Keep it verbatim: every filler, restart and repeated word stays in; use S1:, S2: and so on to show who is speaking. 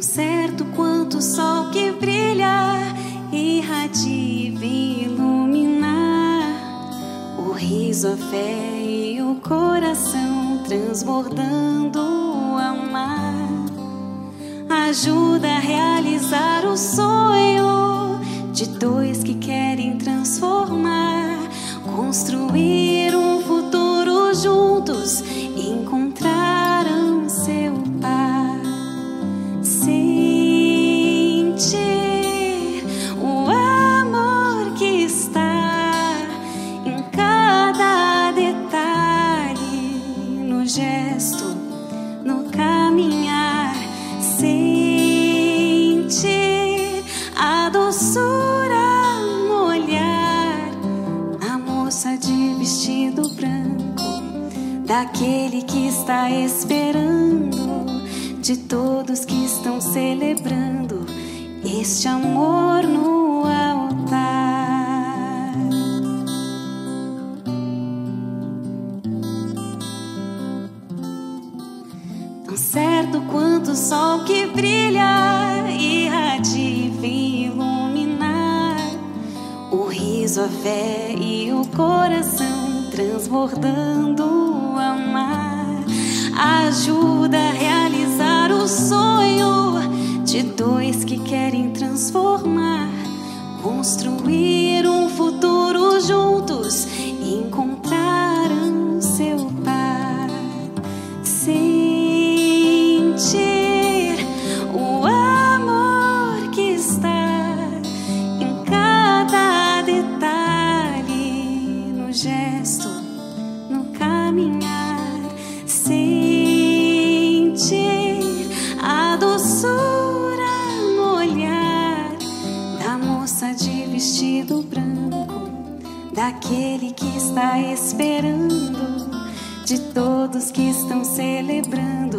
S1: certo quanto o sol que brilha, irradia e iluminar o riso, a fé e o coração transbordando o amar. Ajuda a realizar o sonho de dois que querem transformar, construir um futuro juntos, encontraram seu par. Sentir o amor que está em cada detalhe, no gesto, no caminhar. Sentir a doçura no olhar, a moça de vestido branco, daquele que está esperando, de todos que estão celebrando este amor no altar. Tão certo quanto o sol que brilha, irradia e iluminar o riso, a fé e o coração transbordando o amar. Ajuda a realizar o sonho de dois que querem transformar, construir um futuro juntos, encontraram seu par. Sentir o amor que está em cada detalhe, no gesto, no caminhar. Sentir a doçura no olhar da moça de vestido branco, daquele que está esperando, de todos que estão celebrando